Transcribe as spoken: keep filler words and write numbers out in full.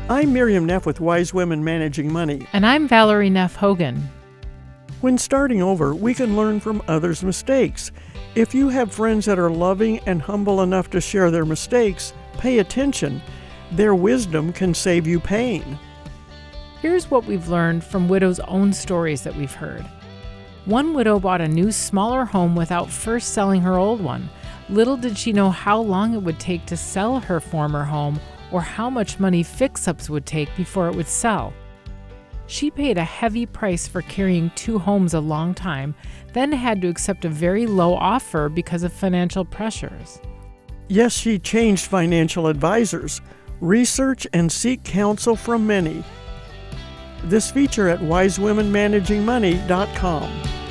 I'm Miriam Neff with Wise Women Managing Money. And I'm Valerie Neff Hogan. When starting over, we can learn from others' mistakes. If you have friends that are loving and humble enough to share their mistakes, pay attention. Their wisdom can save you pain. Here's what we've learned from widows' own stories that we've heard. One widow bought a new, smaller home without first selling her old one. Little did she know how long it would take to sell her former home or how much money fix-ups would take before it would sell. She paid a heavy price for carrying two homes a long time, then had to accept a very low offer because of financial pressures. Yes, she changed financial advisors. Research and seek counsel from many. This feature at wise women managing money dot com.